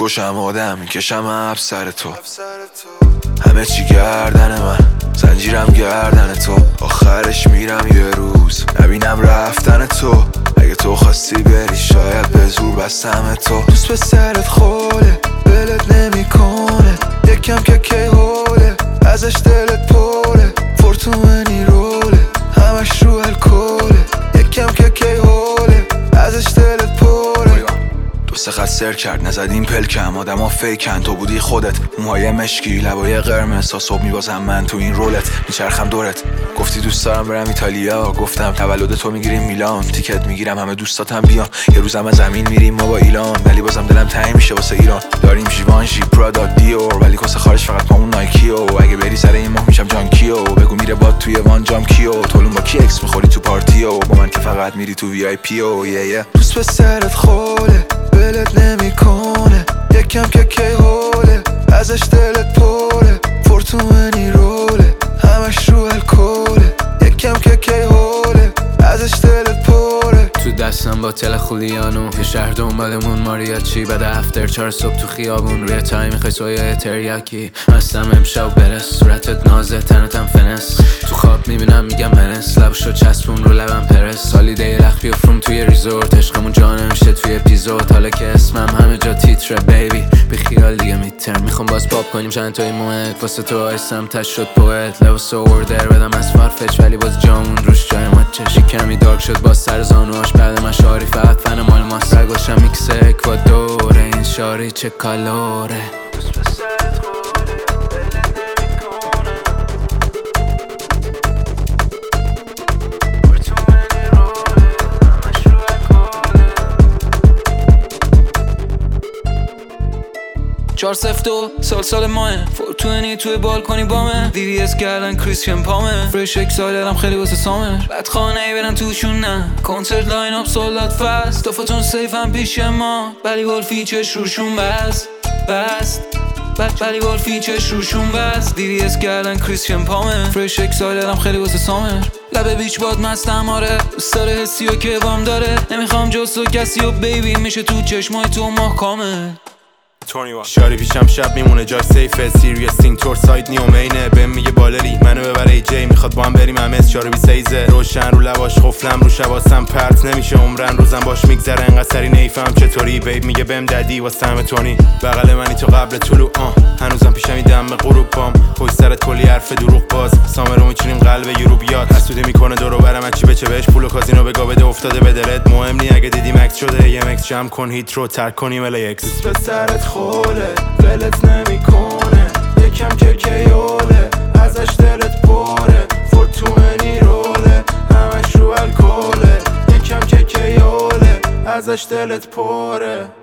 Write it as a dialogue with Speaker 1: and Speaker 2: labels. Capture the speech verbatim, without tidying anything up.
Speaker 1: میکشم آدم میکشم اب سر تو، همه چی گردن من، زنجیرم گردن تو. آخرش میرم یه روز نبینم رفتن تو. اگه تو خواستی بری شاید به زور بستم تو. دوست به سرت خوله بلت نمیکنه، یکم که کی هوله ازش دلت پره. فورتومنی روله همش رو الکله، یکم که کی هوله ازش دلت پره. دو سه خط سر کرد نزدیم پلکم، آدم ها فیکن تو بودی خودت. موهای مشکی لبای قرمز تا صبح میبازم من تو این رولت. میچرخم دورت گفتی دوست دارم برم ایتالیا، گفتم تولد تو میگیریم میلان. تیکت میگیرم همه دوستاتم بیان، یه روزم از زمین میریم ما با ایلان. ولی بازم دلم تنگ میشه واسه ایران. داریم جیوانشی پرادا دیور ولی کس خارج فقط پامون نایکیو. اگه بری سر این ماه میشم جانکیو، بگو میره باد توی وان جام کیو. تولون با کی اکس میخوری تو پارتیو، با من که فقط میری تو وی آی پیو. یه یه دوست به سرت خوله بلت نمیکنه، یکم که کی هوله ازش دلت پره. فورتومنی روله همش رو الکله، یکم که کی هوله ازش دلت پره.
Speaker 2: تو دستم با تل خولیانو یه شهر دنبالمون ماریاچی. بعد افتر چهار صبح تو خیابون روی تای میخوای سویه تریاکی. مستم امشب برس صورتت نازه تنتم فنس. تو خواب میبینم میگم منس، لبشو چسبون رو لبم پرس. سالی دی لخ بیفروم توی ریزورت، عشقمون جانه میشه توی اپیزود. حالا که اسمم همه جا تیتره بیبی بی خیال دیگه میترم. میخوام باز پاپ کنیم چند تای موهت، واسه تو آیستم تش شد پوئت. لباس اوردر بدم از فارفچ ولی باز جامون روش جای ماچش. کمی دارک شد باز سر زانوهاش بعد من شاری فقط فن مال ماست. رگاشم میکس اکوادوره این شاری چه کالوره.
Speaker 3: چهار سفت و سال سال ماه فورتونی توی بالکنی بامه. وی وی اس کردن کریسچن پامه. فرش اکسایلرم خیلی واسه سامر. بعد خانه ای برن توشون نه، کنسرت لاین اپ سولدات فست. دفتون سیف هم پیش ما ولی ولفی چش روشون بست بست ولی ولفی چش روشون بست. وی وی اس کردن کریسچن پامه. فرش اکسایلرم خیلی واسه سامر. لبه بیچ باد مستم آره، دوست داره حسی و که وام داره. نمیخوام جز تو کسی و بیبی میشه تو چشمای تو ماه کامل.
Speaker 4: شاری پیشم شب میمونه جای سیفه. سیریس تینگ تور سایت نیومینه. بهم میگه بالری منو ببره ای جی، میخواد با هم بریم ام اس چهار بی سیزه. روشن رو لباش خفلم رو شباسم پرت نمیشه عمرن. روزم باش میگذره انقدر سری نیفهم چطوری. بیب میگه بهم ددی واسه همه تونی. بغل منی تو قبل طلوع آه هنوزم پیشم این دم غروب پام. پشت سرت کلی حرف دروغ باز سامر رو میچینیم قلب یورو بیاد. حسودی میکنه دورو برم چی بچه بهش پول و کازینو بگا بده افتاده به دلت. مهم نی اگه دیدی مکس شده یه مکس جمع کن هیت رو ترک کنیم ال ایکس.
Speaker 5: دوست به سرت خوله ولت نمیکنه، یکم که کیوله ازش دلت پره. فورتومنی روله همش رو الکله، یکم که کیوله ازش دلت پره.